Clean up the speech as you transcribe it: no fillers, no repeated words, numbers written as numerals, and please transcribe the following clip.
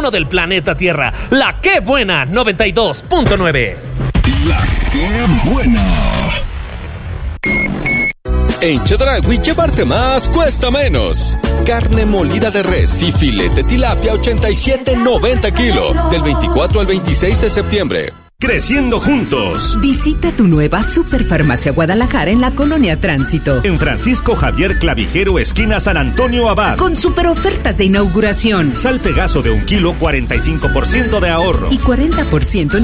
uno del planeta Tierra. La Qué Buena 92.9. La Qué Buena. En Chedraui llevarte más cuesta menos. Carne molida de res y filete tilapia 87.90 kilo del 24 al 26 de septiembre. Creciendo juntos. Visita tu nueva Superfarmacia Guadalajara en la Colonia Tránsito. En Francisco Javier Clavijero, esquina San Antonio Abad. Con super ofertas de inauguración. Sal Pegaso de 1 kilo, 45% de ahorro. Y 40% en